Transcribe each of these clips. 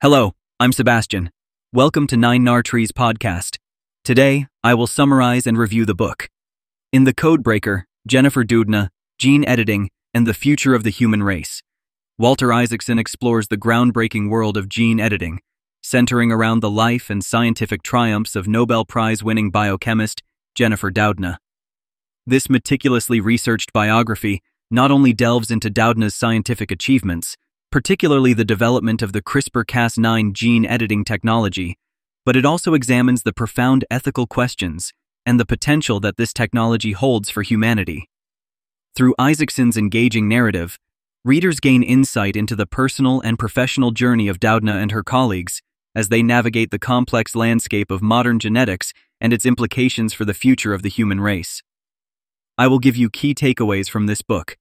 Hello, I'm Sebastian. Welcome to Nine Nar Trees podcast. Today, I will summarize and review the book. In The Codebreaker, Jennifer Doudna, Gene Editing, and the Future of the Human Race, Walter Isaacson explores the groundbreaking world of gene editing, centering around the life and scientific triumphs of Nobel Prize-winning biochemist Jennifer Doudna. This meticulously researched biography not only delves into Doudna's scientific achievements, particularly the development of the CRISPR-Cas9 gene editing technology, but it also examines the profound ethical questions and the potential that this technology holds for humanity. Through Isaacson's engaging narrative, readers gain insight into the personal and professional journey of Doudna and her colleagues as they navigate the complex landscape of modern genetics and its implications for the future of the human race. I will give you key takeaways from this book.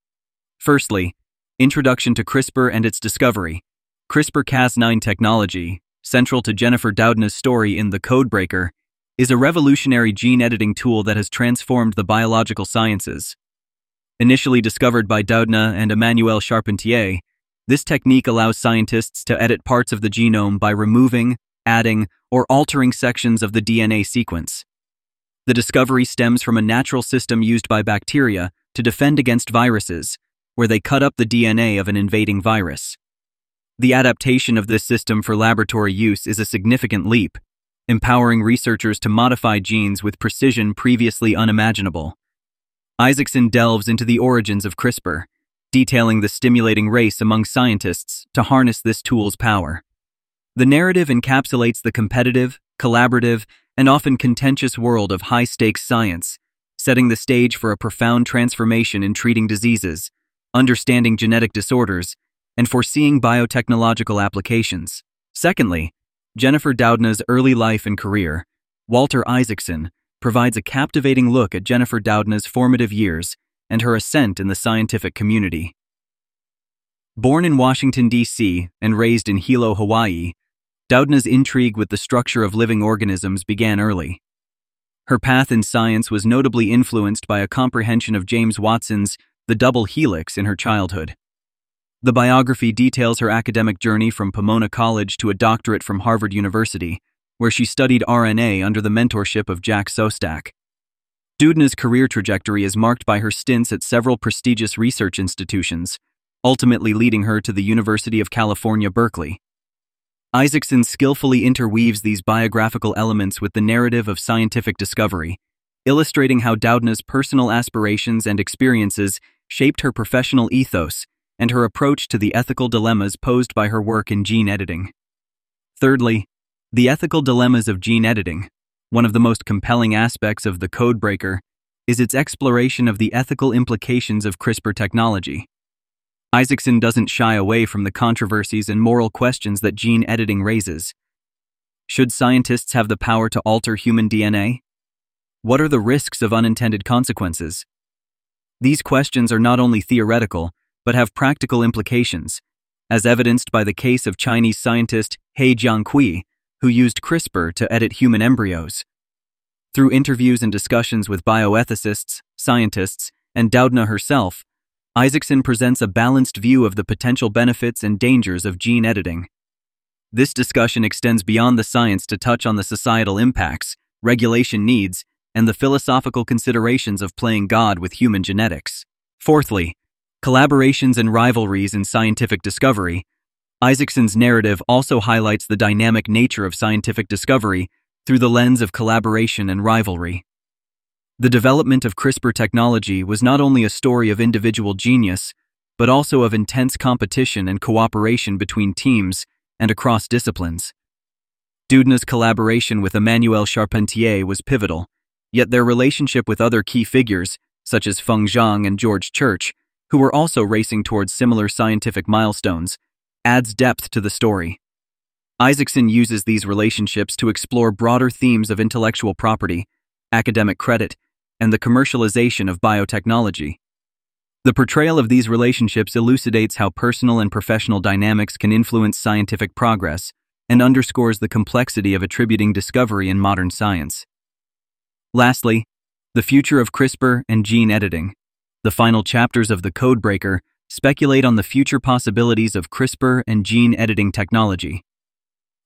Firstly, Introduction to CRISPR and its discovery. CRISPR-Cas9 technology, central to Jennifer Doudna's story in The Codebreaker, is a revolutionary gene editing tool that has transformed the biological sciences. Initially discovered by Doudna and Emmanuelle Charpentier, this technique allows scientists to edit parts of the genome by removing, adding, or altering sections of the DNA sequence. The discovery stems from a natural system used by bacteria to defend against viruses, where they cut up the DNA of an invading virus. The adaptation of this system for laboratory use is a significant leap, empowering researchers to modify genes with precision previously unimaginable. Isaacson delves into the origins of CRISPR, detailing the stimulating race among scientists to harness this tool's power. The narrative encapsulates the competitive, collaborative, and often contentious world of high-stakes science, setting the stage for a profound transformation in treating diseases, understanding genetic disorders, and foreseeing biotechnological applications. Secondly, Jennifer Doudna's early life and career. Walter Isaacson provides a captivating look at Jennifer Doudna's formative years and her ascent in the scientific community. Born in Washington, D.C., and raised in Hilo, Hawaii, Doudna's intrigue with the structure of living organisms began early. Her path in science was notably influenced by a comprehension of James Watson's The Double Helix in her childhood. The biography details her academic journey from Pomona College to a doctorate from Harvard University, where she studied RNA under the mentorship of Jack Szostak. Doudna's career trajectory is marked by her stints at several prestigious research institutions, ultimately leading her to the University of California, Berkeley. Isaacson skillfully interweaves these biographical elements with the narrative of scientific discovery, illustrating how Doudna's personal aspirations and experiences shaped her professional ethos and her approach to the ethical dilemmas posed by her work in gene editing. Thirdly, the ethical dilemmas of gene editing. One of the most compelling aspects of The Codebreaker is its exploration of the ethical implications of CRISPR technology. Isaacson doesn't shy away from the controversies and moral questions that gene editing raises. Should scientists have the power to alter human DNA? What are the risks of unintended consequences? These questions are not only theoretical, but have practical implications, as evidenced by the case of Chinese scientist He Jiankui, who used CRISPR to edit human embryos. Through interviews and discussions with bioethicists, scientists, and Doudna herself, Isaacson presents a balanced view of the potential benefits and dangers of gene editing. This discussion extends beyond the science to touch on the societal impacts, regulation needs, and the philosophical considerations of playing God with human genetics. Fourthly, collaborations and rivalries in scientific discovery. Isaacson's narrative also highlights the dynamic nature of scientific discovery through the lens of collaboration and rivalry. The development of CRISPR technology was not only a story of individual genius, but also of intense competition and cooperation between teams and across disciplines. Doudna's collaboration with Emmanuelle Charpentier was pivotal, yet their relationship with other key figures, such as Feng Zhang and George Church, who were also racing towards similar scientific milestones, adds depth to the story. Isaacson uses these relationships to explore broader themes of intellectual property, academic credit, and the commercialization of biotechnology. The portrayal of these relationships elucidates how personal and professional dynamics can influence scientific progress and underscores the complexity of attributing discovery in modern science. Lastly, the future of CRISPR and gene editing. The final chapters of The Codebreaker speculate on the future possibilities of CRISPR and gene editing technology.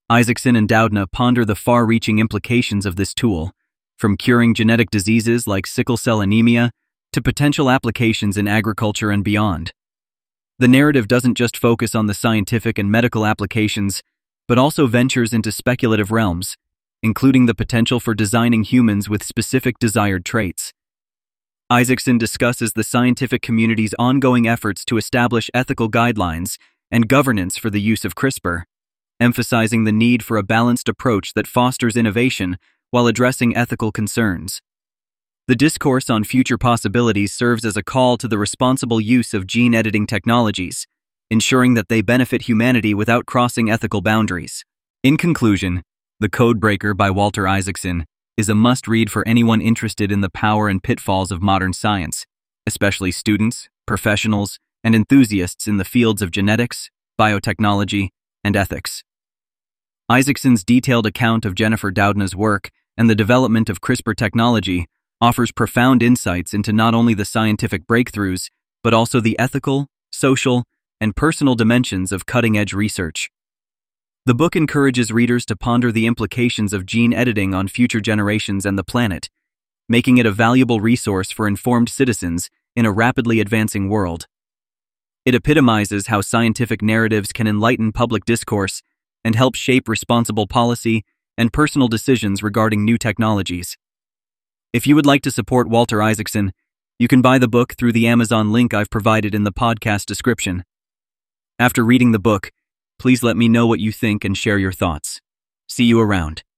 Isaacson and Doudna ponder the far-reaching implications of this tool, from curing genetic diseases like sickle cell anemia to potential applications in agriculture and beyond. The narrative doesn't just focus on the scientific and medical applications, but also ventures into speculative realms, including the potential for designing humans with specific desired traits. Isaacson discusses the scientific community's ongoing efforts to establish ethical guidelines and governance for the use of CRISPR, emphasizing the need for a balanced approach that fosters innovation while addressing ethical concerns. The discourse on future possibilities serves as a call to the responsible use of gene editing technologies, ensuring that they benefit humanity without crossing ethical boundaries. In conclusion, The Codebreaker by Walter Isaacson is a must-read for anyone interested in the power and pitfalls of modern science, especially students, professionals, and enthusiasts in the fields of genetics, biotechnology, and ethics. Isaacson's detailed account of Jennifer Doudna's work and the development of CRISPR technology offers profound insights into not only the scientific breakthroughs, but also the ethical, social, and personal dimensions of cutting-edge research. The book encourages readers to ponder the implications of gene editing on future generations and the planet, making it a valuable resource for informed citizens in a rapidly advancing world. It epitomizes how scientific narratives can enlighten public discourse and help shape responsible policy and personal decisions regarding new technologies. If you would like to support Walter Isaacson, you can buy the book through the Amazon link I've provided in the podcast description. After reading the book, please let me know what you think and share your thoughts. See you around.